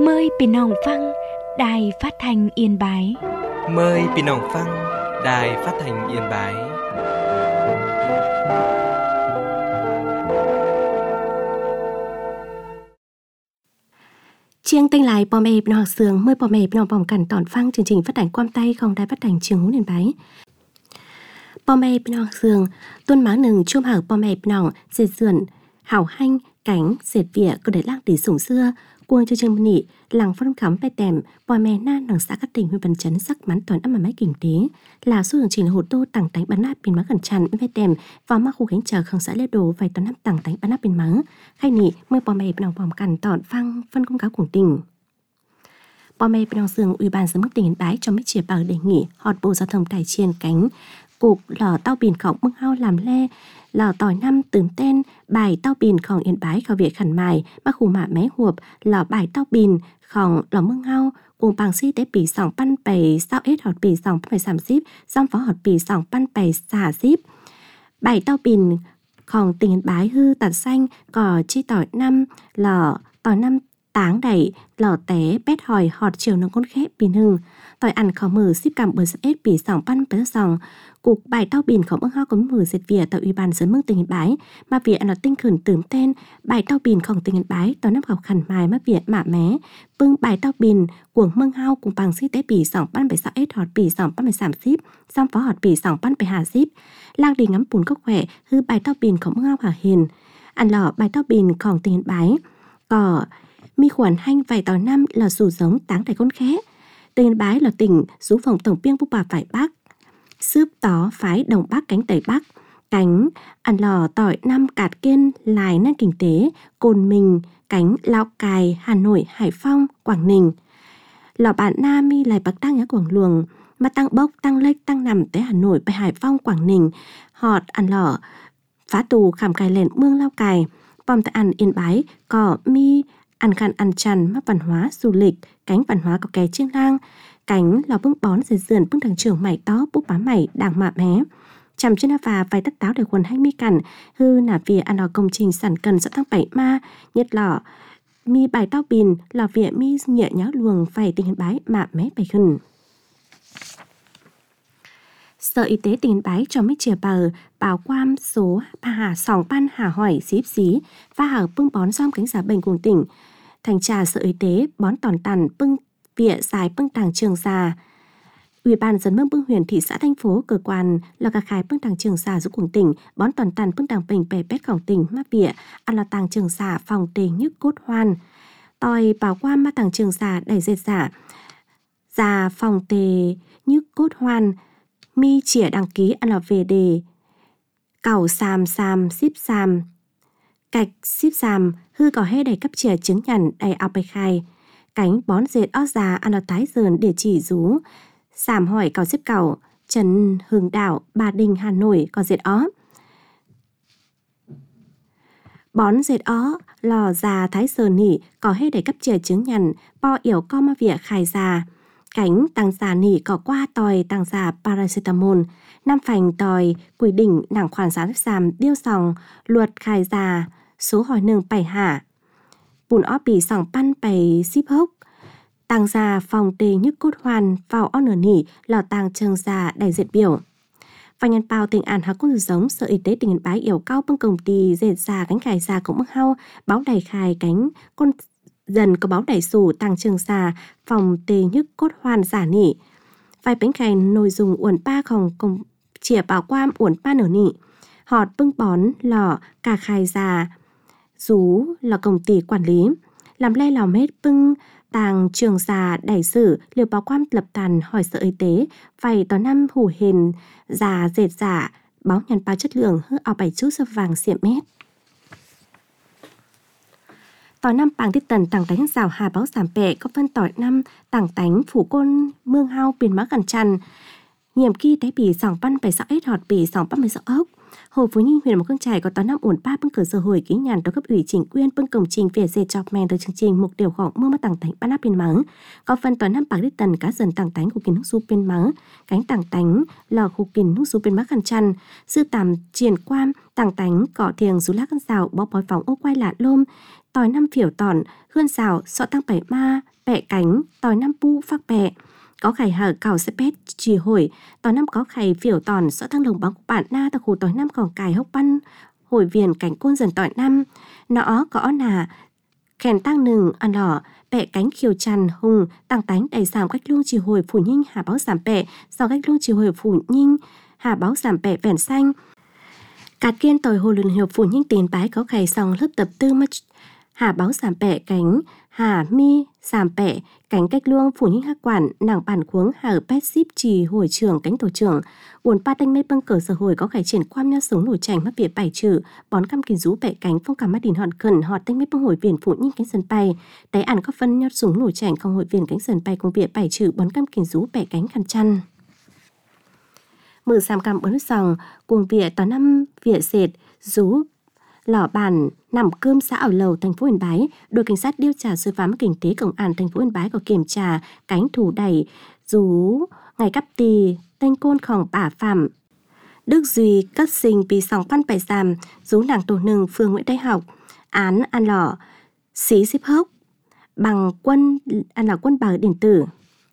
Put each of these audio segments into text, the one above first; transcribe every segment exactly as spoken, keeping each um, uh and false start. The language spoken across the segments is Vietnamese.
Mờiพี่น้องฟังđài phát thanh Yên Bái. Mời พี่น้องฟัง đài phát thanh Yên Bái. Chiêng tinh lại bò mẹ nó học sướng mời bò mẹ nó bỏng cẩn tỏn phăng chương trình phát thanh quam tay không đài phát thanh trường hú Yên Bái. Bò mẹ nó học sướng tuân má nừng chôm hở bò mẹ nó dệt sườn hảo hanh cánh dệt vỉa có để lăng để sủng xưa cuồng chương trình nị làng phong khám bài tèm bò mẹ na nằng xã các tỉnh huyện Văn Chấn sắc mắn toàn âm mà máy kinh tế là số đường trình hồ tô tặng tánh bắn nát pin má gần tràn bài tèm vào mắc khu cánh chờ không xã lê đồ vài tuần năm tặng tánh bắn nát pin má hay nị mời bò mẹ nào bòm cằn tọn phăng phân công cáo cùng tỉnh bò mẹ nào sườn ủy ban sớm mức tỉnh Yên Bái cho mấy chia bờ đề nghị họt bộ giao thông tài chiên cánh cục lò tao bìn khổng mưng hao làm le lò tỏi năm tường tên bài tao bìn khổng Yên Bái khảo việc khẩn mài bác khu mạ mé huộp lò bài tao bìn khổng lò mưng hao cùng bằng si tế bì sòng pan bày sao ết họt bì sòng pan sàm xíp xong phó họt bì sòng pan bày xả xíp bài tao bìn khổng tỉnh Yên Bái hư tạt xanh cỏ chi tỏi năm lò tỏi năm táng đẩy lò té bét hỏi họt chiều nông con khép bìn hưng tỏi ăn khó mở xíp cầm bờ ết bì sòng pan bày sòng cục bài tao bìn khổng mưng hao có mử dệt vỉa tại ủy ban sớm mưng tỉnh Yên Bái mà vỉa nó tinh khẩn tưởng tên bài tao bìn khổng tỉnh Yên Bái tao năm học khẩn mài mà vỉa mạ mé bưng bài tao bìn cuồng mưng hao cùng bằng xí tế bì sòng pan bày sao ết họt bì sòng pan bày sàm xíp xong phó họt bì sòng pan bày hà xíp lang đi ngắm bùn cốc khỏe hư bài tao bìn khổng mưng hao hà hiền ăn lò bài tao bìn khổng tỉnh Yên Bái cỏ mi khuẩn hanh vài tàu năm là sù giống táng đầy con khé tỉnh Yên Bái là tỉnh rú phòng tổng biên búp bà phải bắc xướp tó phái đồng bắc cánh tây bắc cánh ăn lò tỏi năm cạt kiên lài năng kinh tế Cồn Mình cánh Lào Cai Hà Nội Hải Phòng Quảng Ninh lò bạn nam mi lại bắc tăng nhá Quảng Luồng mà tăng bốc tăng lệch tăng nằm tới Hà NộiไปHải Phòng Quảng Ninh họt ăn lò phá tù khảm cài lẹn mương Lào Cai bom tại ăn Yên Bái cỏ mi ăn khăn ăn chăn mắc văn hóa du lịch cánh văn hóa có kè chiêng lang cánh lò bưng bón dệt sườn bưng thằng trưởng mày tó búp bá mày đàng mạ mé chằm trên và vài tất táo để quần hay mi cằn hư nà vỉa ăn lò công trình sản cần sẽ tăng bảy ma nhất lò mi bài tao bìn lò vỉa mi nhẹ nháo luồng phải tỉnh Yên Bái mạ mé bảy khẩn Sở Y tế tỉnh Yên Bái cho mấy chia bờ bảo quam số hà sòng pan hà hỏi xíp xí và hà bưng bón som cánh giả bệnh cùng tỉnh thành trà Sở Y tế bón tòn tàn bưng vỉa dài bưng tàng trường già ủy ban dân mương bưng huyện thị xã thành phố cơ quan là cả khai bưng tàng trường già giúp cùng tỉnh bón toàn tàn bưng tàng bình bè bét khổng tỉnh mắc vỉa ăn là tàng trường già phòng tề nhức cốt hoan tòi bảo qua ma tàng trường già đẩy dệt giả già phòng tề nhức cốt hoan mi chỉa đăng ký ăn là về đề cẩu xàm xàm xíp xàm cạch xíp xàm hư có hết đầy cấp chìa chứng nhận đầy áo bạch khai cánh bón dệt ó già ăn là tái dờn để chỉ rú sàm hỏi cào xếp cào Trần Hưng Đạo Ba Đình Hà Nội có dệt ó bón dệt ó lò già thái dờn nỉ có hết đầy cấp chìa chứng nhận po yểu co ma vỉa khai già cánh tăng già nỉ có qua tòi tăng già paracetamol năm phành tòi quy định nặng khoản giá sàm điêu sòng luật khai già số hỏi nương bảy hạ bùn ó bì sòng pan bày ship hốc tăng già phòng tề nhức cốt hoàn vào ó nở nỉ lò tàng trường già đầy dệt biểu và nhân bao tỉnh An hà con giống Sở Y tế tỉnh Yên Bái yểu cao bưng công ty dệt già cánh khai già cũng mức hao báo đầy khai cánh con dần có báo đầy sủ tàng trường già phòng tề nhức cốt hoàn giả nỉ vài bánh khai nồi dùng uẩn pa khòng cùng chỉa bảo quam uẩn pa nở nỉ họt bưng bón lò cả khai già rú là công ty quản lý làm le lò mết bưng tàng trường già đẩy sử liều báo quam lập tàn hỏi Sở Y tế vài tó năm hủ hền già dệt giả báo nhằn bao chất lượng hư áo bảy chút sơ vàng xiệm mét tỏi năm bảng tiết tần tàng đánh rào hà báo giảm bẹ có phân tỏi năm tàng tánh phủ côn mương hao biển má gần chăn nhiệm kỳ té bì sòng pan bảy sáu ết họt bì sòng pan bảy sáu ốc Hồ Phú Ninh huyện Mộc Cương Chải có tóm năm ổn ba bưng cửa sở hồi ký nhàn tới cấp ủy chính quyền bưng công trình về dệt chọc men tới chương trình mục tiêu khoảng mưa mất tàng tánh ban áp biên mắng có phần tóm năm bạc đít tần cá dần tàng tánh của kiến nước du biên mắng cánh tàng tánh lò khu kiến nước du biên mắc khăn chăn sư tàm triển quan tàng tánh cọ thiềng dù lá căn rào bó bói phóng ô quay lạ lôm tỏi năm phiểu tòn, hươn xào, sọ tăng bảy ma, bẹ cánh, tỏi năm pu phắc bẹ. Có khải hở cào xếp bét, trì hồi, tỏi năm có khải phiểu tòn, sọ tăng lồng bóng bản na tạc hù tỏi năm còn cài hốc băn, hồi viền cảnh côn dần tỏi năm. Nó có nà, kèn tăng nừng, ăn lỏ, bẹ cánh khiều tràn, hùng, tăng tánh đầy giảm cách luông trì hồi phủ nhinh, hà báo giảm bẹ, sau cách luông trì hồi phủ nhinh, hà báo giảm bẹ vẻn xanh. Cát kiên tỏi hồ lùn hiệp phủ nhinh tiền bái có khải sòng lớp tập tư mất hà báo giảm bẹ cánh, hà mi giảm bẹ cánh cách luông phủ nhinh hắc quản nàng bản cuống hà pet ship trì hồi trưởng cánh tổ trưởng uốn pa tanh mê băng cờ sở hồi có khải triển quam nhau sống nổi chảnh mắt bịa bảy trừ bón cam kìn rú bẹ cánh phong cảm mắt đìn hòn khẩn họt tanh mê băng hồi viền phủ nhinh cánh sân bay đáy ản có phân nhau sống nổi chảnh không hồi viền cánh sân bay cùng bịa bảy trừ bón cam kìn rú bẹ cánh khăn chăn. Mừ xàm cằm bớn sòng cuồng vỉa tỏ năm vỉa sệt rú lỏ bàn nằm cơm xã ở lầu thành phố Yên Bái, đội cảnh sát điều tra xử phá kinh tế công an thành phố Yên Bái có kiểm tra cánh thủ đẩy rú ngày cắp tì tên côn khòng bả phạm Đức Duy cất sinh vì sòng văn bài giảm rú nàng tổ nừng phường Nguyễn Đại Học án ăn lỏ xí xíp hốc bằng quân ăn lỏ quân bảo điện tử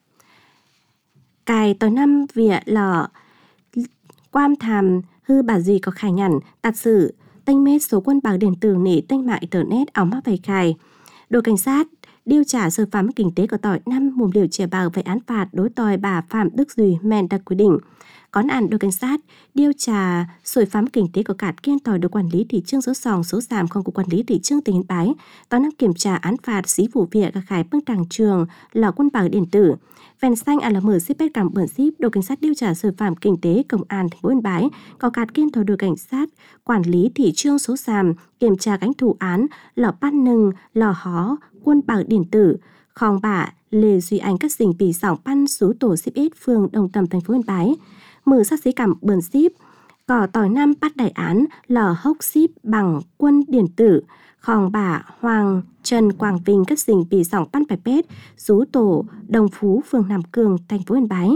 cài tỏi năm vỉa lỏ quam thàm hư bà Duy có khai nhận tạt sử tanh mết số quân bảo điện tử nỉ tanh mạng internet áo mắc vầy cài. Đội cảnh sát điều tra xử phá kinh tế của tỏi năm mùm liều trẻ bào về án phạt đối tỏi bà Phạm Đức Duy men đặc quy định. Có án đội cảnh sát điều tra xử phá kinh tế của cát kiên tỏi được quản lý thị trường số sòng số giảm không của quản lý thị trường tỉnh Yên Bái. Tỏi năm kiểm tra án phạt xí vụ việc cả khải bưng tràng trường là quân bảo điện tử. Vèn xanh à là mở ship bét cảm bẩn ship đội cảnh sát điều tra xử phạm kinh tế công an thành phố Yên Bái có cát kiên tỏi đội cảnh sát quản lý thị trường số giảm kiểm tra cánh thủ án lò pan nừng lò hó quân bảo điện tử khòng bả lê duy anh cất dình vì sòng pan số tổ ship ít phường Đồng Tầm thành phố Yên Bái mở sát xí cảm bẩn ship cỏ tỏi năm bắt đại án lò hốc ship bằng quân điện tử khòng bả Hoàng Trần Quảng Vinh cất dình vì sòng pan bài pét số tổ Đồng Phú phường Nam Cường thành phố Yên Bái.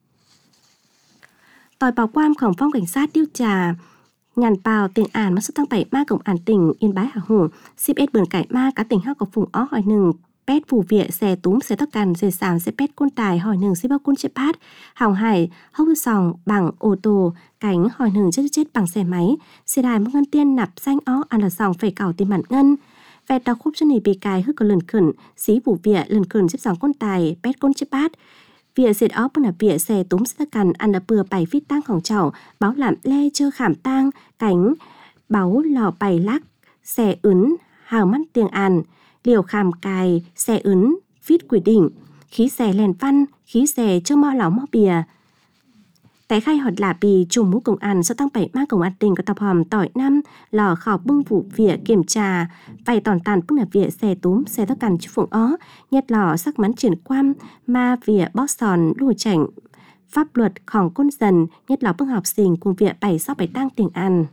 Tỏi bảo quam khổng phong cảnh sát điều tra nhàn bào tiền ản mà số tăng bảy ma cộng ản tỉnh Yên Bái hà hùng ship ết bờn cải ma cá tỉnh hắc có phùng ó hỏi nừng pét phù viện xe túm xe tóc cằn xe sàm xe pét côn tài hỏi nừng ship bao côn chếp pát hòng hải hốc sòng bằng ô tô cánh hỏi nừng chết chết bằng xe máy xe đài một ngân tiên nạp xanh ó ăn là sòng phải cào tiền bản ngân vẹt đào khúc chân này bị cài hức có lần khẩn xí vụ viện lần khẩn xếp sòng côn tài pét côn chếp pát vỉa dệt ó bưng là vỉa xe túm xe cằn ăn là bừa bảy phít tangของchảo báo làm le chơ khảm tang cánh báo lò bày lắc xe ướn hào mắt tiếng àn liều khảm cài xe ướn phít quỷ đỉnh khí xe lèn văn khí xe chơ mo láo mo bìa Tại khai họt là bì trùm mũ công an do tăng bảy ma công an tỉnh có tập hòm tỏi năm lò khảo bưng vụ vỉa kiểm tra vài tòn tàn bưng là vỉa xe túm xe tóc cằn chứ phụng ó nhét lò sắc mắn triển quam ma vỉa bót sòn lùi chảnh pháp luật khỏng côn dần nhét lò bưng học sinh cùng vỉa bảy sau bảy tăng tiền ăn.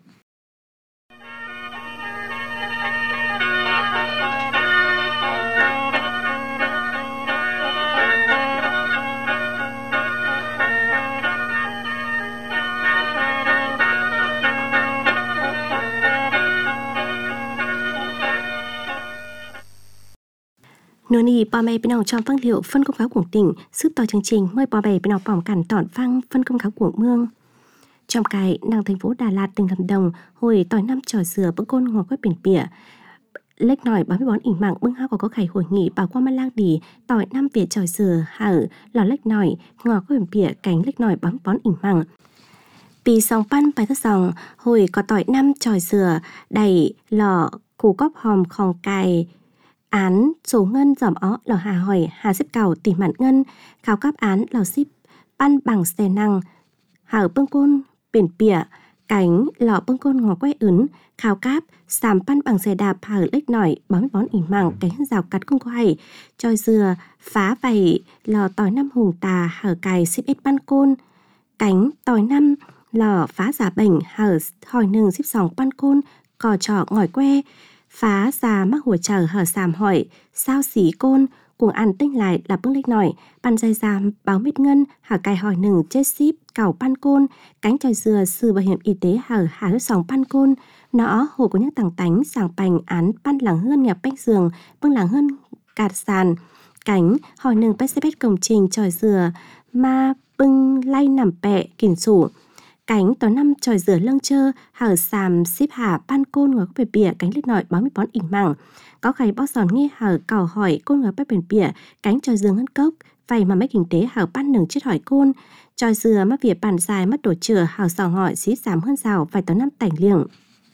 Nửa nì bò mày bên nào trong phân liệu phân công cáo của tỉnh sức tỏ chương trình mời bò mày bên nào bỏng cản tỏn phăng phân công cáo của mương. Trong cái nàng thành phố Đà Lạt tỉnh Lâm Đồng hồi tỏi năm trò dừa bữa côn ngò quét biển bỉa lếch nổi bám bón ỉnh mạng bưng hao có có khải hồi nghị bảo qua man lang đỉ tỏi năm vỉa trò dừa hở lò lếch nổi ngò quét biển bỉa cánh lếch nổi bám bón ỉnh mạng Pì sòng pan bài thất sòng hồi có tỏi năm trò dừa đầy lò củ cóp hòm khòng cài án số ngân dòm ó lò hà hỏi hà xếp cào tỉ mạn ngân khảo cáp án lò ship pan bằng xe năng hở bưng côn biển bỉa cánh lò bưng côn ngò quét ướn khảo cáp sàm pan bằng xe đạp hở lếch nổi bón bón ỉn mảng cánh rào cắt không có hay tròi dừa phá vầy lò tỏi năm hùng tà hở cài ship ết pan côn cánh tỏi năm lò phá giả bệnh hở hỏi nừng ship sòng pan côn cò trọ ngỏi que phá già mắc hùa chờ hở sàm hỏi sao xí côn cuồng ăn tinh lại là bưng lích nổi, pan dây giam báo mít ngân, hả cài hỏi nừng chết ship, cào pan côn, cánh tròi dừa sư bảo hiểm y tế hở hà rút sòng pan côn, nó hồ của những tàng tánh sàng bành án pan làng hơn nghèo bách giường, bưng làng hơn cạt sàn, cánh hỏi nừng bách xếp công trình tròi dừa, ma bưng lay nằm bẹ kỉnh sủ. Cánh tối năm tròi rửa lưng chơ, hở sàm xếp hạ pan côn ngồi có bề bìa cánh lít nội báo mít bón ỉnh mẳng. Có khay bó giòn nghe hở cào hỏi côn ngồi bề bền bìa, cánh tròi dừa ngân cốc, vầy mà mấy kinh tế hở pan nừng chết hỏi côn. Tròi dừa mắt vỉa bàn dài mắt đổ chửa hở sò ngọi xí giảm hơn rào vài tối năm tảnh liệng.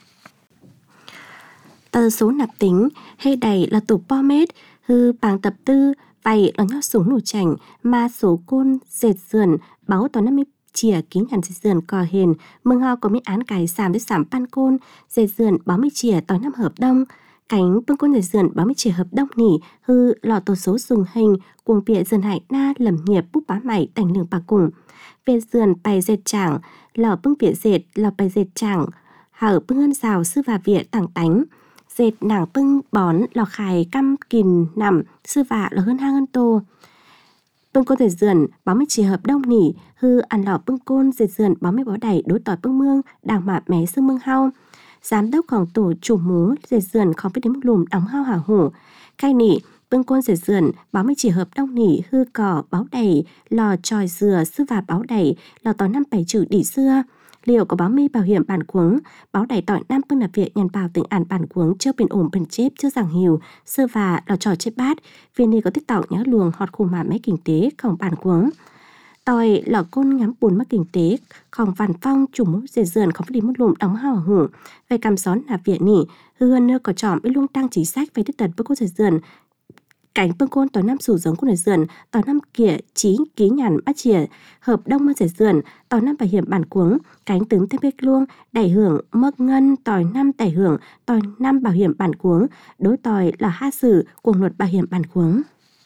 Tờ số nạp tính, hay đầy là tủ po mét, hư bàng tập tư, vầy là nhau súng nụ chảnh, mà số côn dệt dườn, báo tối năm mươi chìa kính hẳn dệt dườn cò hền, mừng ho có mấy án cài sàm với sảm pan côn, dệt dườn báo mươi chìa tối năm hợp đông, cánh bưng côn dệt dườn báo mươi chìa hợp đông nỉ, hư lọ tổ số dùng hình, cuồng bịa dườn hại na lầm nghiệp bút bá mày tảnh lường bà cùng. Về dườn bày dệt chẳng, lọ bưng bịa dệt, lọ bày dệt chẳng, hở bưng ơn rào sư và vỉa tảng tánh. Dệt nàng bưng bón, lọ khải căm kìn nằm, sư vạ lọ hơn hang ơn tô. Bưng côn dệt dườn báo mấy chỉ hợp đông nỉ, hư ăn lọ bưng côn dệt dườn báo mấy bó đẩy đối tỏi bưng mương, đàng mạ mé xương mương hao. Giám đốcของtổ chủ mú dệt dườn không biết đến mức lùm đóng hao hả hủ. Khai nỉ, bưng côn dệt dườn báo mấy chỉ hợp đông nỉ, hư cỏ báo đẩy, lò tròi dừa sư và báo đẩy, lò tỏi năm bảy chữ đỉ xưa. Liệu có báo mi bảo hiểm bản cuống, báo đẩy tỏi năm bưng là việc nhằn bào tình ản bản cuống chưa bình ổn bình chép chưa giảng hiểu, sơ và lò trò chết bát, viên ni có tích tỏ nhớ luồng họt khủ mà mấy kinh tế không bản cuống. Tỏi lò côn ngắm bùn mắc kinh tế, không vằn phong chủ mũ dệt dườn không phải đi mất lùm đóng hào hủ. Về cầm xón là việc nỉ, hư hơn nữa có tròm với luôn tăng chính sách về tích tật bức cô dệt dườn. Cánh bưng côn tỏi năm sủ giống của dệt dườn, tỏi năm kia chí ký nhàn bắt chìa, hợp đông mơ dệt dườn, tỏi năm bảo hiểm bản cuống, cánh tướng thêm bếch luông, đẩy hưởng mơ ngân, tỏi năm đẩy hưởng, tỏi năm bảo hiểm bản cuống, đối tỏi là ha sử cùng luật bảo hiểm bản cuống.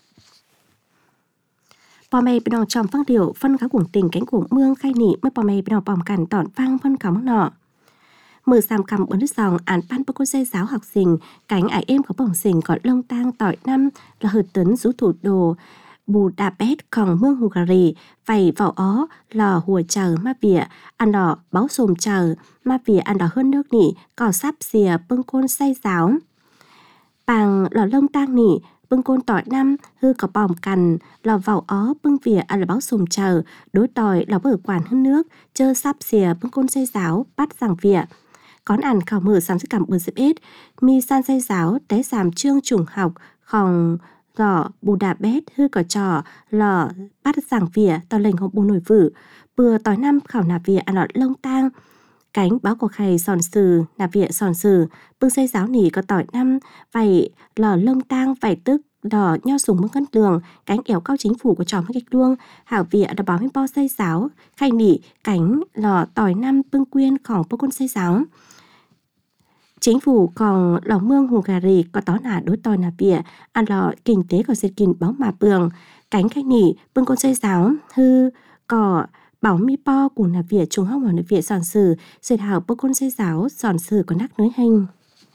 Bò mày bên nòng tròm phăng điệu phân khá cuồng tình cánh cuồng mương khai nị mới bò mày bên nòng bòm cằn tỏn phăng phân khá mắc nọ. Mờ xàm cầm bốn đứt dòng án pan bố cô dây giáo học sinh, cánh ải êm có bổng sinh còn lông tang tỏi năm là hợp tấn rú thủ đồ, bù đà bét còn mương hù gà rì, vầy vào ó lò hùa chờ ma vỉa, ăn đỏ báo xồm chờ, ma vỉa ăn đỏ hơn nước nỉ, cỏ sắp xìa bưng côn say giáo. Bằng lò lông tang nỉ, bưng côn tỏi năm, hư có bòm cằn, lò vào ó bưng vỉa ăn là báo xồm chờ, đối tỏi lò bở quản hơn nước, chơ sắp xìa bưng côn say giáo, bắt giảng vỉa. Con ăn khảo mở xám sức cảm bữa dịp ết, mi san dây giáo, té giảm trương trùng học, khòng lò bù đà bét, hư cỏ trò, lò bắt giảng vỉa, tỏ lệnh hộp bù nổi vử, bừa tối năm khảo nạp vỉa ăn lọt lông tang, cánh báo của khay sòn sừ, nạp vỉa sòn sừ, bưng dây giáo nỉ có tỏi năm, vảy lò lông tang, vảy tức, đỏ nho sùng mương cân đường, cánh éo cao chính phủ của tròm kích luông, hảo vỉa đã báo với bo dây giáo, khay nỉ, cánh lò tỏi năm bưng quyên khỏng bô côn dây giáo. Chính phủ còn lò mương hù gà rì có tó nà đối tỏi nà vỉa, ăn lò kinh tế có dệt kìn báo mà bường, cánh khay nỉ bưng côn dây giáo, hư cỏ bảo mi po của nà vỉa trùng hóc vào nà vỉa sòn sừ, dệt hảo bô côn dây giáo sòn sừ có nắc nới hình.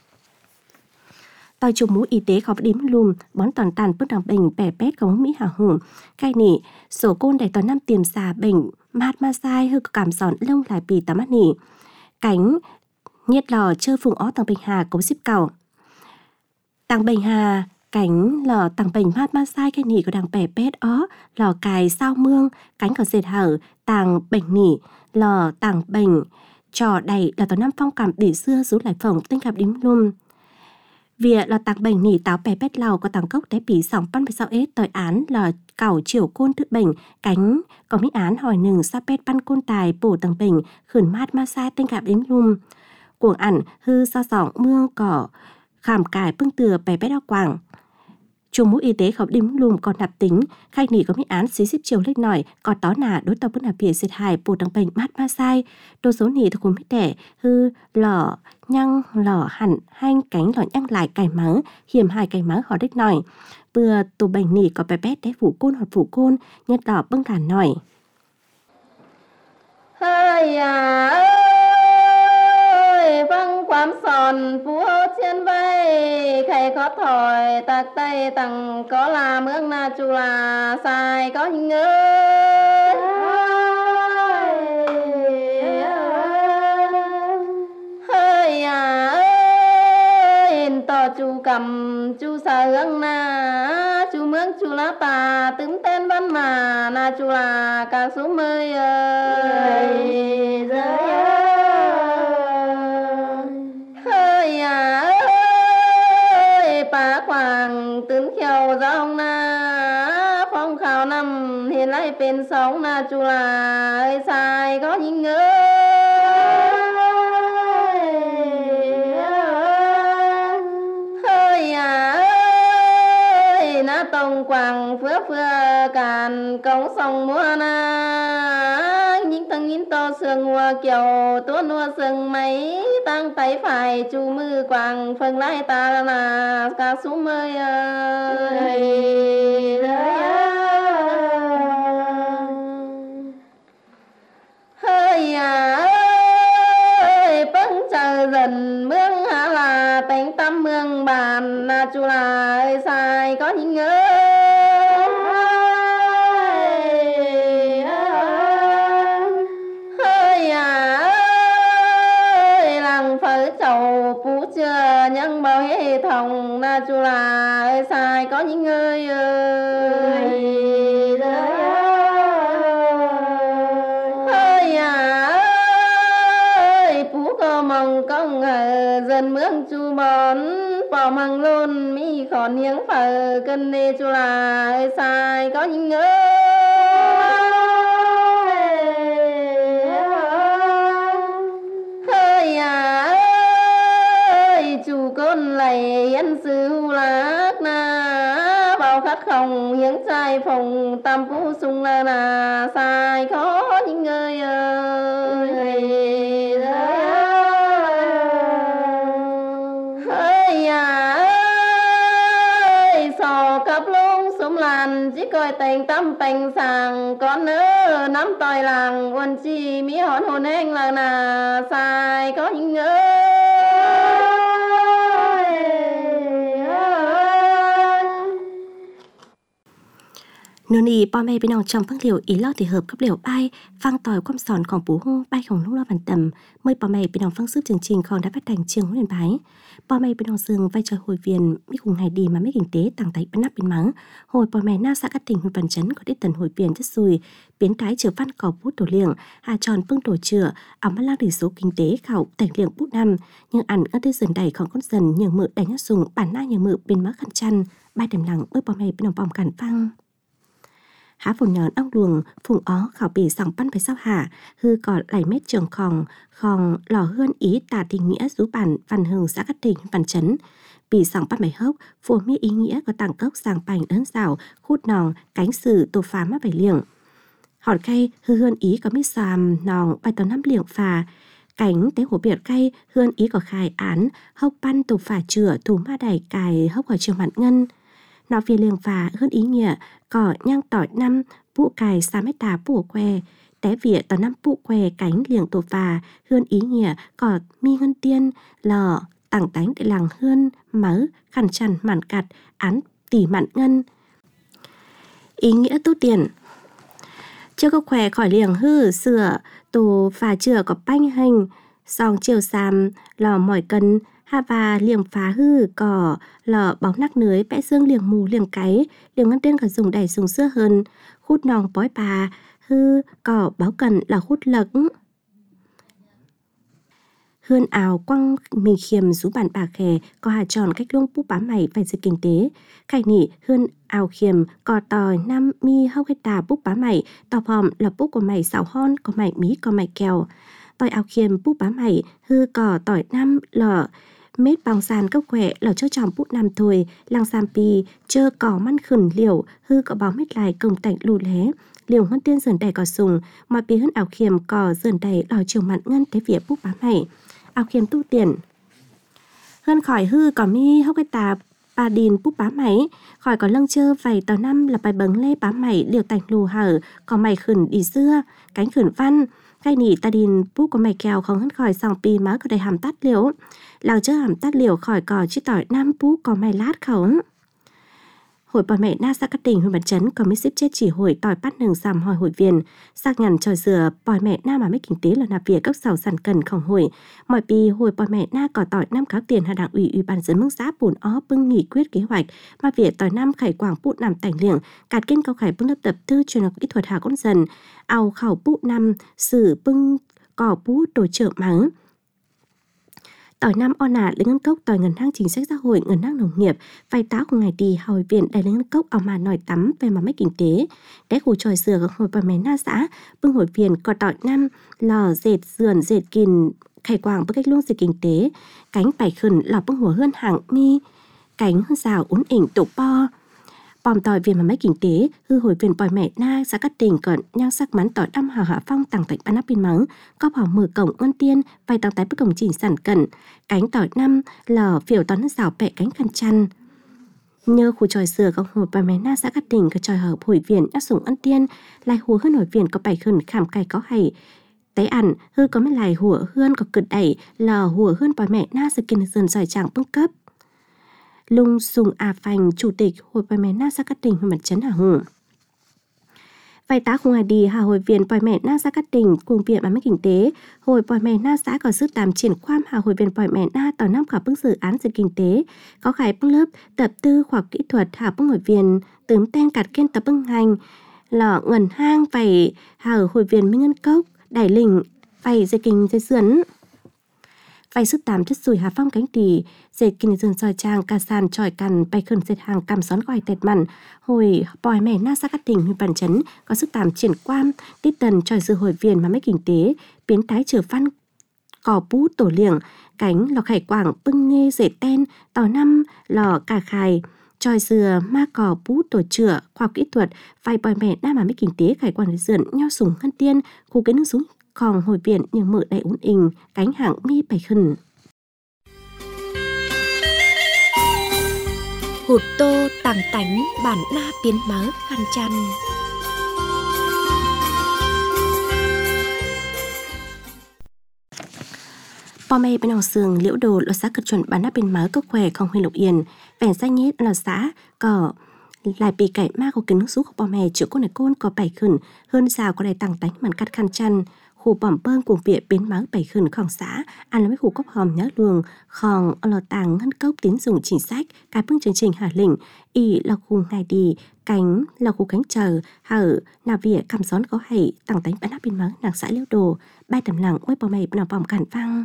Tỏi chụp mũ y tế khó đếm lùm, bón toàn tàn bước đằng bình bẻ bét có mũ mỹ hảo hùm. Khai nỉ, sổ côn đầy toàn năm tiềm xà bình, mát ma sai hư có cảm giòn lông lại bì tà mắt nỉ. Cánh, nhiệt lò chơ phùng ó tàng bình hà cấu xíp cầu. Tàng bình hà, cánh lò tàng bình mát ma sai khai nỉ có đằng bẻ bét ó, lò cài sao mương, cánh có dệt hở, tàng bình nỉ, lò tàng bình, trò đầy là toàn năm phong cảm để xưa rú lại phồng tinh gặp đếm lùm. Vỉa là tàng bành nỉ táo bè bét lào có tàng cốc té bỉ sòng pan về sau ết tỏi án là cảo chiều côn tự bành cánh có mỹ án hỏi nừng sa pét pan côn tài bổ tàng bành khẩn mát ma sai tinh gặp đến lùm. Cuồng ẩn hư sa sòng mương cỏ khảm cải bưng từa bè bét đao quảng. Chung mũ y tế không đếm lùm còn nạp tính, khai nỉ có mỹ án xí xíp chiều lếch nổi, còn tó nà đối tàu bưng nạp vỉa dệt hài bổ tàng bành mát ma sai. Đồ số nỉ thuộc cùng mít đẻ hư lỏ nhăng lỏ hẳn hanh cánh lỏ nhăng lại cài mắng hiểm hai cài mắng họ đích nổi bừa tù bành nỉ có bé bét đế phủ côn hoặc phủ côn nhật đỏ bưng đàn nổi. Hơi à ơi vâng quả quan sòn phú hô trên vây khay khó thổi tạc tay tặng có là mương na chu là sai có hình ơi hơi à ơi to chu cầm chu sa hương na chu mương chu lá tà tướng tên văn mà na chu là cả số mươi ơi giới ơi à ơi bà quảng tướng khiêu dòng na phong khảo năm hiện lại bên sóng na chu là ơi sai có những ơi ơi à ơi na tông quảng phước phước càn công sông mua na những thằng nhìn to sương hoa kiều tua nua sương mấy tăng tay phải chu mư quảng phần lại ta là ca số mươi ơi hơi à ơi bấn chờ dần mương hạ là bánh tâm mương bàn na chu là ơi sai có những ơi hơi à ơi làng phở chầu phú chưa nhân bao hệ thống na chu là ơi sai có những ơi ơi hơi à ơi phú có mong công ở dân mương chu bón bỏ măng luôn mi khó niếng phở cân nê chu là ơi sai có những ơi à ơi chủ côn lầy yên sư lạc na bao khát không hiếng trai phòng tam phú sung là na sai có những người ơi ơi à ơi sò cặp lông súng làn chỉ coi tình tâm tình sàng con nỡ nắm tòi làng uốn chi mỹ hòn hồn anh là na sai có những người nô nì po mê bên nòng trong phăng liều ý lo thì hợp cấp liều bay phăng tòi quăm sònของbú hô bayของlúc lo bàn tầm mời po mê bên nòng phăng sức chương trình còn đã phát thành trường huấn bái po mê bên nòng sương vai trò hồi viên mi cùng ngày đi mà mấy kinh tế tàng tay bên nắp bên mắng hồi po mê na xã các tỉnh huyện bản chấn có đích tần hồi viên chất xùi biến trái chữa văn cỏ bút tổ liệng hà tròn phương tổ chữa ảo mắt lang tỷ số kinh tế khảo thành liệng bút năm nhưng ăn ở tây dần đầy còn con dần nhờ mự đánh nhát sùng bản na nhờ mự bên má khăn chăn bay đầm lặng mời po mê bên nòng bom cản phăng há phồn nhọn ong luồng phùng ó khảo bì sòng pan phải sao hả hư cỏ lảy mét trường khòng khòng lò hươn ý tà tình nghĩa rú bản văn hừng xã cát tỉnh văn chấn bì sòng pan mày hốc phù mi ý nghĩa có tàng cốc sàng bành ấn rào khút nòng cánh sử tô phá mắt vải liệng hòn cây hư hươn ý có mít xàm nòng bài tàu năm liệng phà cánh tế hổ biệt cây hươn ý có khai án hốc pan tổ phà chửa thủ ma đẩy cài hốc ở trường mạn ngân nó vì liềng phà hơn ý nghĩa cỏ nhang tỏi năm bụ cài sa mét tà bùa que té vỉa tỏ năm bụ que cánh liềng tổ phà hơn ý nghĩa cỏ mi ngân tiên lò tảng tánh để làng hơn mớ khăn chăn mạn cặt án tỉ mạn ngân ý nghĩa tu tiền chưa có khỏe khỏi liềng hư sửa tổ phà chừa có banh hình song chiều xàm lò mỏi cân hà và liềng phá hư cỏ lò bóng nắc nưới vẽ dương liềng mù liềng cái liềng ngân tiên cả dùng đầy dùng xưa hơn hút nòng bói bà hư cỏ báo cần là hút lật hươn ảo quăng mình khiềm rú bản bà khè có hà tròn cách luông búp bám mày phải sự kinh tế khai nỉ hươn ảo khiềm cò tòi năm mi hâu cái tà búp bám mày tò phòm là búp của mày xào hon có mày mí có mày kèo tòi ảo khiềm búp bám mày hư cỏ tỏi năm lò mết bóng sàn cấp khỏe lò cho chồng bút năm thôi làng sam pi chơ cỏ măn khẩn liều hư có báo mết lại công tạnh lù lé liều ngân tiên dần đầy cỏ sùng mọi bí hơn ảo khiềm cỏ dần đầy lò chiều mặn ngân tế vỉa bút bám mày ảo khiềm tu tiền hơn khỏi hư có mi hốc cái tà bà đình bút bám mày khỏi có lâng chơ vầy tàu năm là bài bấng lê bám mày liều tạnh lù hở có mày khẩn đi xưa cánh khẩn văn khai nỉ ta đình bút có mày kèo không hân khỏi sòng pi má có đầy hàm tắt liễu làng chớ hàm tắt liễu khỏi cò chi tỏi nam bút có mày lát không hồi bà mẹ na sa cắt tình hồi mặt chấn có mấy xếp chết chỉ hồi tỏi bắt nừng sàm hỏi hồi viên xác nhằn tròi dừa bòi mẹ na mà mấy kinh tế là nạp việc các sầu sản cần khổng hồi mọi pi hồi bòi mẹ na có tỏi năm cáo tiền hà đảng ủy ủy ban dân mức xã bùn ó bưng nghị quyết kế hoạch mà việc tỏi năm khải quảng bụt nằm tảnh liệng cạt kiên cao khải bưng lớp tập tư truyền học kỹ thuật hà con dần ao khảo bụt năm sử bưng cỏ bút đồ trợ mắng tỏi năm on nà lấy ngân cốc tỏi ngân hang chính sách xã hội ngân hang nông nghiệp vay táo của ngày đi hồi viện đại lấy ngân cốc ao mà nổi tắm về mà mấy kinh tế đế khu tròi dừa của hồi bà mẹ na xã bưng hồi viện có tỏi năm lò dệt sườn dệt kìn khải quảng bưng cách luôn dệt kinh tế cánh bảy khẩn lò bưngหัวhơn hàng mi cánh hơn rào uốn ỉnh tổ po bòm tỏi viện mà mấy kinh tế hư hồi viện bòi mẹ na xã cắt tình cận nhau sắc mắn tỏi đâm hà hạ phong tặng tạnh ban áp pin mắng có bảo mở cổng ngân tiên vay tặng tái bức cổng chỉnh sản cận cánh tỏi năm lò phiểu tón rào bẹ cánh khăn chăn nhờ khu tròi dừa có hồi bòi mẹ na xã cắt tình có tròi hợp hồi viện áp sủng ngân tiên lại hùa hơn hồi viện có bảy khẩn khảm cày có hay tế ẩn hư có mấy lại hùa hơn có cực đẩy lò hùa hơn bòi mẹ na sự kiên dần giỏi trạng bưng cấp Lung Sùng A Phành, Chủ tịch Hội Bòi Mẹ Na Xã Cát Tình huyện Mặt Trấn Hà Hùng. Vay tá không ai đi Hà Hội Viện Bòi Mẹ Na Xã Cát Tình cùng viện bán mấy kinh tế Hội Bòi Mẹ Na xã có sức tàm triển khoam Hà Hội Viện Bòi Mẹ Na tỏ năm khảo bức dự án sự kinh tế có khải bức lớp tập tư khoa học kỹ thuật Hà bức hội viện tớm tên cạt kiên tập bưng hành lọ ngần hang vầy Hà Hội Viện Minh Ngân Cốc đẩy lình vầy dây kinh dây sườn vay sức tám chất sùi hà phong cánh tỳ dệt kinh dần soi trang ca sàn tròi cằn bay khẩn dệt hàng cằm xón quài tẹt mặn hồi bòi mẹ na xã Cát Tình huyện Bản Chấn có sức tám triển quan tít tần tròi dư hồi viện mà mấy kinh tế biến tái trở văn cỏ bút tổ liệng cánh lò khải quảng bưng nghê dệt ten tỏ năm lò cà khài tròi dừa ma cỏ bút tổ chữa khoa học kỹ thuật vay bòi mẹ na mà mấy kinh tế khải quảng dườn nhau sùng ngân tiên khu cái nước súng còn hồi viện nhưng mở đầy uốn ình cánh hạng mi bảy khẩn hụt tô tàng tánh bản na biến mớ khăn chăn bò mẹ bên hồng sườn liễu đồ là xã cực chuẩn bán nắp bên mớ cốc khỏe không huy lục yên vẻn danh nhất là xã cỏ lại bị cậy ma của kính nước rút của bò mẹ chữa cô này côn có bảy khẩn hơn rào có đầy tàng tánh màn cắt khăn chăn khu bỏm bơn cùng viện biến mắng bảy khẩn khòng xã ăn là mấy khu cốc hòm nhớ luồng khòng lò tàng ngân cốc tín dụng chính sách cái phương chương trình hà lĩnh y là khu ngày đi cánh là khu cánh chờ hở là việc cầm xón có hay tàng tánh bán nắp bên mắng nàng xã liễu đồ bay tầm lặng mới bò mẹ nào bỏm cản văng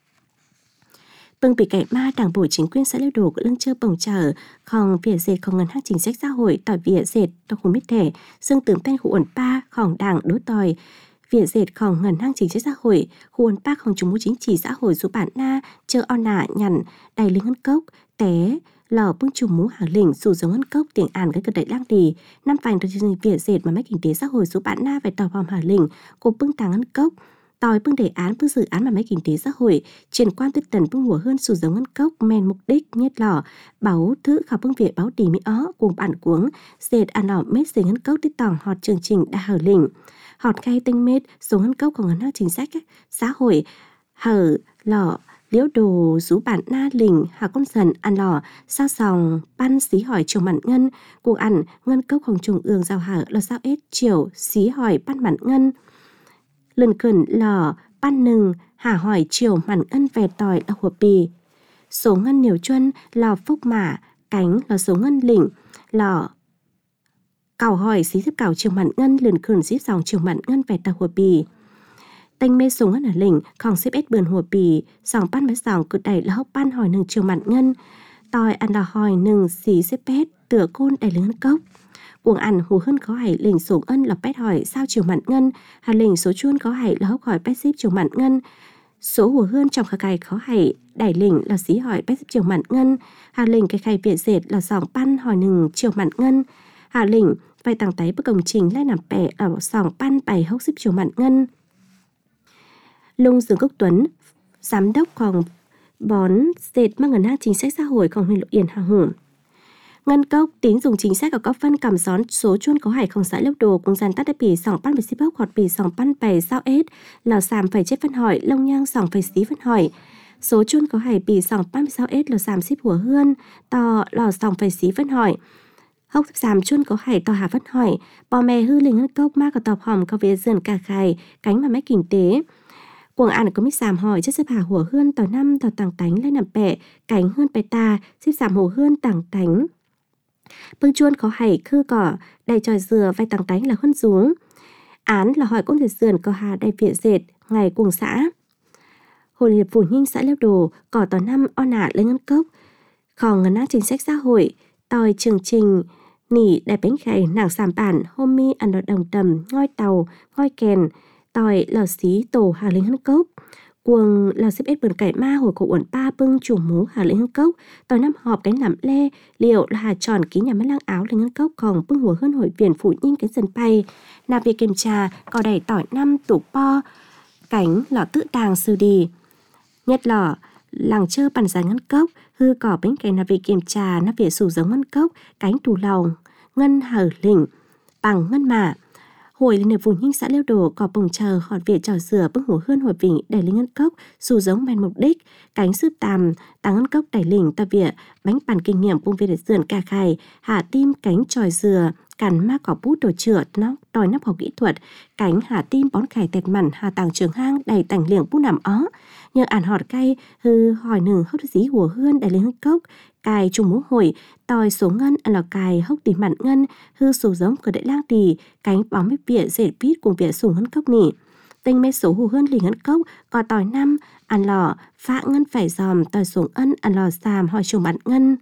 bưng bị cậy ma đảng bộ chính quyền xã liễu đồ của lưng chưa bồng chờ khòng việc dệt khòng ngân hàng chính sách xã hội tỏi việc dệt tao khu mít thể xương tướng tên khu ổn pa khòng đảng đối tòi việc dệt khòng ngân hàng chính sách xã hội khu ổn pa khòng chúng mũ chính trị xã hội giúp bản na chờ on nạ nhằn đầy linh ngân cốc té lò bưng chùm mũ hàng lĩnh dù giống ngân cốc tiếng àn cái cực đẩy lang đi năm vành được chương trình việc dệt mà mấy kinh tế xã hội giúp bản na về tàu vòng hàng lĩnh của bưng tàng ngân cốc tòi bưng đề án bưng dự án mà mấy kinh tế xã hội triển quan tích tần bưng hùa hơn sử giống ngân cốc men mục đích nhất lò báo thứ khảo bưng viện báo đi mỹ ó cùng bản cuống dệt ăn lò mết dệt ngân cốc tích tòng họt chương trình đã hở lĩnh họt khai tinh mết số ngân cốc của ngân hàng chính sách xã hội hở lò liễu đồ rú bản na lình hà con dần ăn lò sao sòng pan xí hỏi chiều mặn ngân cuộc ăn ngân cốcของtrùng ương giao hở là sao ết chiều xí hỏi pan mặn ngân lần khẩn lò pan nừng hà hỏi chiều mặn ngân về tỏi là hùa bì số ngân nhiều chuân lò phúc mã cánh là số ngân lĩnh lò cào hỏi xí xếp cào chiều mặn ngân lần khẩn xí dòng chiều mặn ngân về tỏi hùa bì tanh mê súng ngân ở lĩnh khòng xếp ết bườn hùa bì dòng pan với dòng cực đẩy là hốc pan hỏi nừng chiều mặn ngân tỏi ăn là hỏi nừng xí xếp ết tựa côn đầy lưng cốc cuồng ăn hù hơn có hải lình số ân là pét hỏi sao chiều mặn ngân hà lình số chuôn có hải là hốc hỏi pét xếp chiều mặn ngân số hù hơn trong khả cài có hải đẩy lình là xí hỏi pét xếp chiều mặn ngân hà lình cái khay viện dệt là dòng pan hỏi nừng chiều mặn ngân hà lình vài tàng tái bức công trình lại nằm bẻ ở dòng pan bày hốc xếp chiều mặn ngân Lung Dương Cốc Tuấn giám đốc phòng bón dệt mang ngân hàng chính sách xã hộiของhuyện Lục Yên Hà Hùng Ngân cốc tín dùng chính sách ở các phân cảm xón số chuôn có hải không xã lớp đồ cùng dàn tắt đã bì sòng pan phải xí bốc hoặc bì sòng pan bày sao ết lò sàm phải chết phân hỏi lông nhang sòng phải xí phân hỏi số chuôn có hải bì sòng pan sao ết lò sàm xíp hùa hươn to lò sòng phải xí phân hỏi hốc sàm chuôn có hải to hà phân hỏi bò mè hư linh ngân cốc ma có tọp hòm có về dườn cà khài cánh mà máy kinh tế cuồng ăn có mít sàm hỏi chất xếp hà hùa hươn tỏ năm tỏ tàng tánh lên nằm bẹ cánh hươn bẹ ta xếp sàm hùa hươn tàng tánh bưng chuôn có hải khư cỏ đầy tròi dừa vai tàng tánh là huân rú án là hỏi công thể dườn có hà đầy viện dệt ngày cùng xã Hội Liên hiệp Phụ Huynh xã Leo Đồ cỏ tỏ năm o nả lên ngân cốc khò ngân ác chính sách xã hội tòi chương trình nỉ đại bánh khải nàng sàm bản hôm mi ăn đỏ đồng tầm ngoi tàu ngoi kèn tòi lò xí tổ hà lên ngân cốc cuồng lò xếp ết bườn cải ma hồi cổ uẩn pa bưng chủ mú hà lên ngân cốc tòi năm họp cánh làm lê liệu là hà tròn ký nhà máy lang áo lên ngân cốc khòng bưng hùa hơn hội viện Phụ Huynh cái dần bay nạp việc kiểm tra cò đẩy tỏi năm tủ po cánh lò tự tàng sư đi nhất lò làng chơ bàn giá ngân cốc hư cỏ bánh cày nạp việc kiểm tra nạp việc sủ giống ngân cốc cánh tù lòng ngân hở lỉnh bằng ngân mạ Hội Liên hiệp Phụ Huynh xã Leo Đồ cỏ bồng chờ họt việc trò sửa bưng hùa hơn hội vịnh đẩy lên ngân cốc sủ giống bàn mục đích cánh sướp tàm tăng ngân cốc đẩy lỉnh ta việc bánh bàn kinh nghiệm bung về để dườn cà khài hạ tim cánh tròi dừa cắn ma cỏ bút đồ chữa nóc đòi nắp học kỹ thuật cánh hạ tim bón khải tẹt mặn hạ tàng trường hang đầy tành liệng bút nằm ó nhờ ản họt cay hư hỏi nừng hốc dí hùa hươn đầy lên ngân cốc cài trùng mũ hội tòi số ngân ăn lò cài hốc tỉ mặn ngân hư số giống cửa đại lang tỉ cánh bóng mép vỉa dệt vít cùng vỉa sùng ngân cốc nỉ tinh mê số hù hơn lì ngân cốc có tòi năm ăn lò phạ ngân phải dòm tòi xuống ân ăn lò xàm hỏi trùng bạn ngân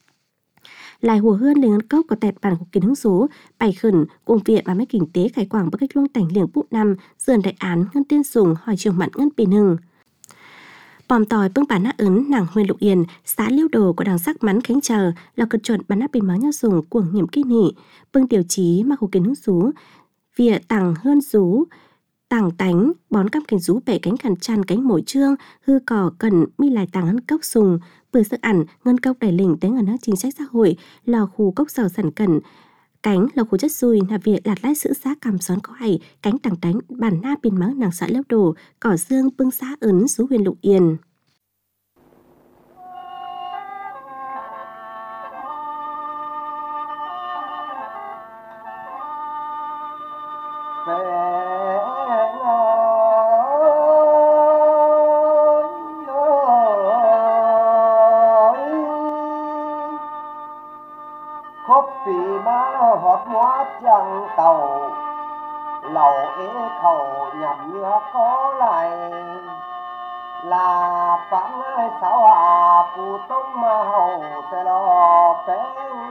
lại hùa hươn lên ngân cốc có tẹt bàn của kiến hứng số bày khẩn cùng viện và mấy kinh tế khải quảng bắc cách luông tảnh liềng bút năm dườn đại án ngân tiên sùng hỏi trường mặn ngân bì nừng bòm tòi bưng bản nát ấn nàng Huyền Lục Yên xã Liêu Đồ của đảng sắc mắn khánh chờ là cực chuẩn bản nát bình máu nhau dùng cuồng nhiệm kinh nỉ bưng tiêu chí mà hồ kiến hứng số vỉa tàng hơn rú tàng tánh bón cam cành rú bẻ cánh khăn chăn cánh mồi trương hư cỏ cần mi lại tàng ngân cốc sùng bừa sức ẩn ngân cốc đẩy lỉnh tới ngân chính sách xã hội lò khu cốc sầu sản cẩn cánh lò khu chất xùi là việc lạt lái sự xã cảm xón có hay cánh tàng tánh bản na biên máu nàng xã Leo Đồ cỏ dương bưng xã ấn rú Huyền Lục Yên chẳng tàu lầu ế khẩu nhằm nhựa có lại là phán sáu à phù tông mà hầu sẽ lo bé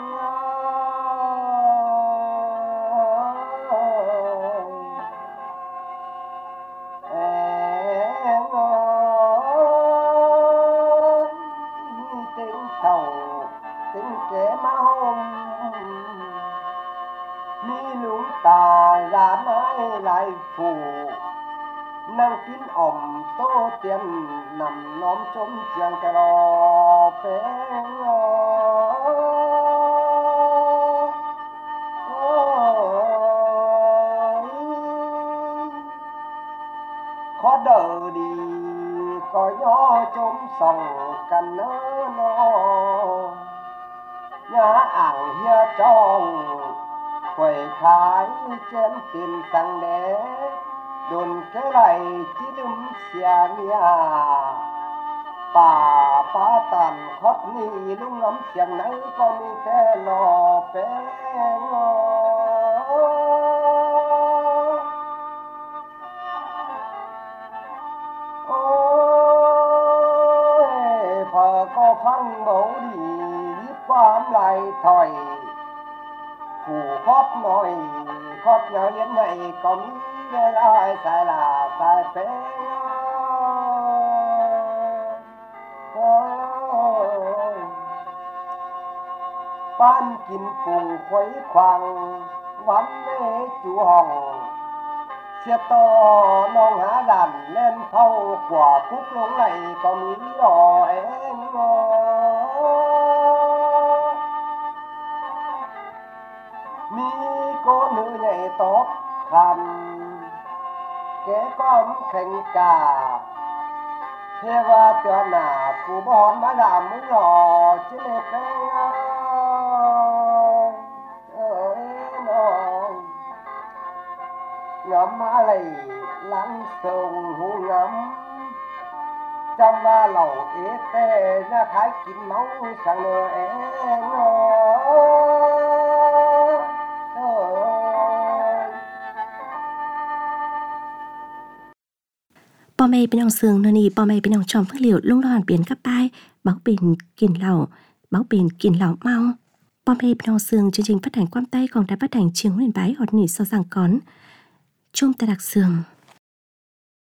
tính tàu tính kế mà hôm mi lũ ta ra mãi lại phù năng kín ỏm tô tiền nằm nóm trốn chiang cái lo phê khó đợi đi có gió trốn sòng cành nơ nó nhà ảng hia trong quầy khái chén tiền sang đế đồn cái lại chỉ đâm xia nia bà phá tàn khót ni lúc ngắm xiang nắng con mi thế lò bé ngô ôi phở có phăng mẫu đi giúp bám lại thòi phù khót nói khót nhớ yến này có mi nghe ai sai là sai phê ban kín phùng khuấy khoang vắn lê chú hồng xe to nong há đàn lên phâu quả cúc lúc này có mỹ đỏ em เข่งกาเทวาตัวหนากูบอนมาดามมึงหล่อจิเลเป้งเอ้ยน้องงำมาเลยหลังส่งหูงำจำว่าเหล่าเอเต้น่าขายกินเมาสั่งเนอเองเนาะปอแม่พี่น้องเสืองเนาะนี่ปอแม่พี่น้องชอมเพื่อเหลียวลุงรอนเปลี่ยนกับไปเบาเป็นกินเหล้าเบาเป็นกินเหล้าเมาปอแม่พี่น้องเสืองจริงๆphát hành ความใต้ของได้phát hành chiếng huyền bái ọt nỉ so sang cón chung ta đặc sường